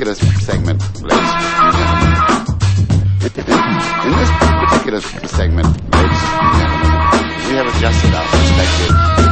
particular segment, ladies and gentlemen, in this particular segment, ladies and gentlemen, we have adjusted our perspective.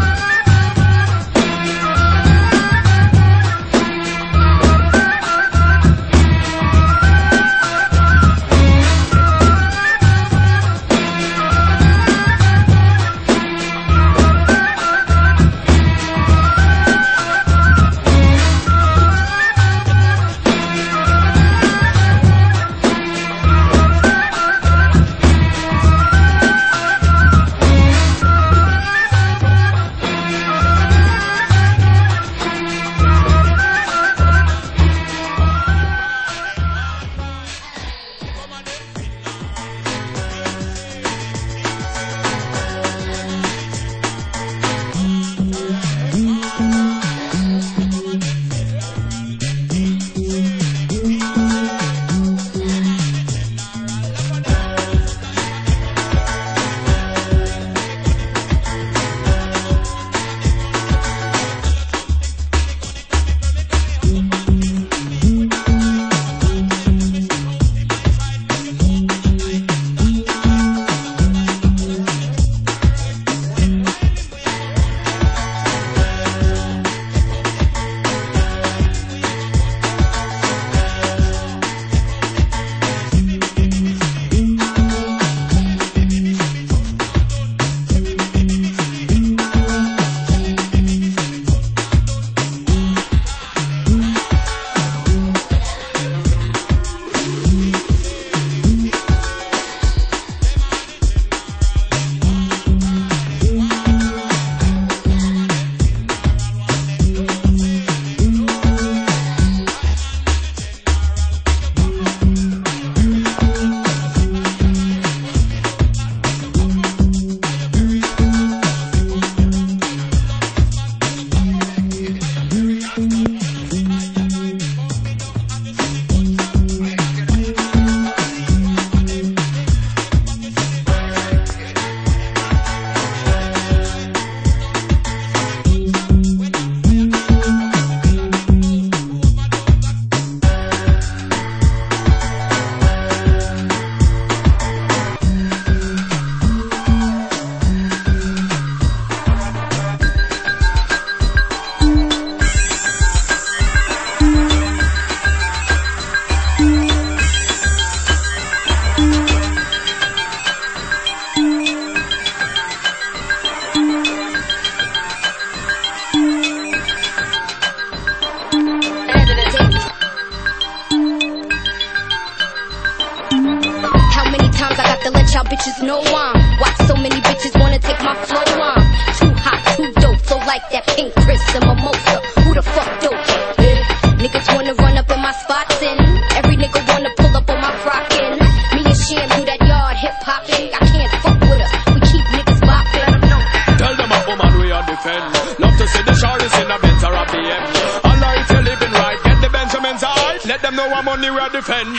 Y'all bitches know I'm watch so many bitches wanna take my flow on. Too hot, too dope, so like that pink Chris and mimosa. Who the fuck dope? Yeah. Niggas wanna run up in my spots and every nigga wanna pull up on my frockin'. Me and Sham do that yard hip hopping. I can't fuck with us, we keep niggas bopping. Tell them a woman we are defend. Love to see the shorties in a Benz or a BM. Allah if you're living right, get the Benjamins alright. Let them know I'm on the road defend.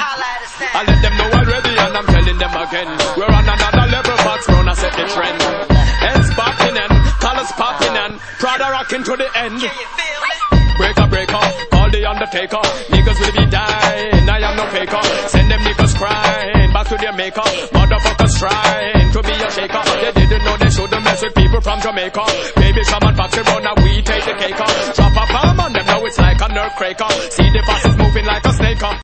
I let them know already and I'm telling them again. We're on another level, but gonna set the trend. Heads popping and colors popping and Prada rocking to the end. Break up, call the Undertaker. Niggas will be dying, I am no faker. Send them niggas crying back to their maker. Motherfuckers trying to be a shaker. They didn't know they shouldn't mess with people from Jamaica. Baby Shaman Patsy Brown, now we take the cake. Drop a bomb on them, now it's like a nerve cracker. See the bosses moving like a snake.